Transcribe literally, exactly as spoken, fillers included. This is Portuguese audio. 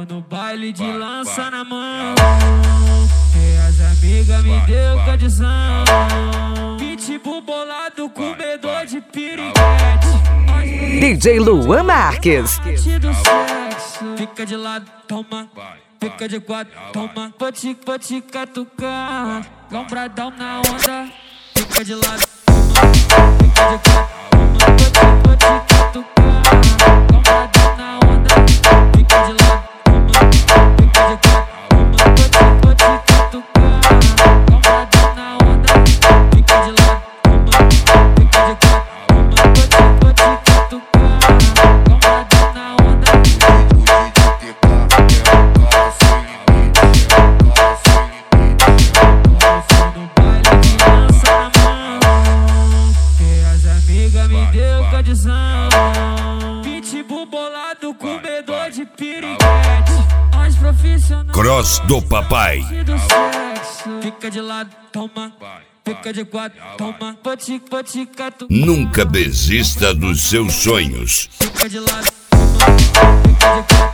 vou no baile de lança na mão, e as amigas me deu condição. Pitbull bolado com medo de piriguete. D J Luan Marques. Fica de lado, toma. Fica de quatro, toma. Vou te, vou te catucar. Lombradão na onda. Fica de lado, toma. Fica de quatro, toma. Vou te, vou te catucar. Lombradão na onda. Fica de lado, toma. Fica de quatro, toma. Vou te, vou te catucar. Lombradão na onda. Fica de lado, toma. Fica de quatro, toma. Vou te, vou te catucar. Lombradão na onda. Me deu condição. Pitbull bolado com medo de piriguete. As profissionais Cross do papai. Fica de lado, toma. Fica de quatro, toma. Vou te, vou te catucar. Nunca desista dos seus sonhos. Fica de lado, toma. Fica de quatro.